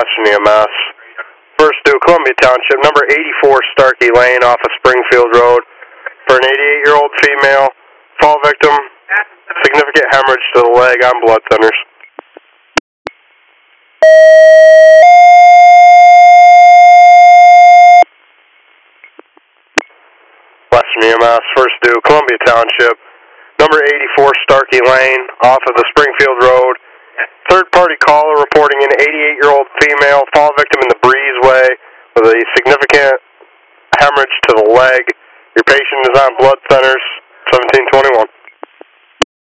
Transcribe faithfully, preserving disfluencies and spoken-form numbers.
Western E M S. First due, Columbia Township, number eighty-four Starkey Lane off of Springfield Road for an eighty-eight-year-old female. Fall victim, significant hemorrhage to the leg on blood thinners. Western E M S, first due, Columbia Township, number eighty-four Starkey Lane off of the Springfield Road. Third party caller reporting an eighty-eight-year-old female, fall victim in the breezeway with a significant hemorrhage to the leg. Your patient is on blood thinners, seventeen twenty-one.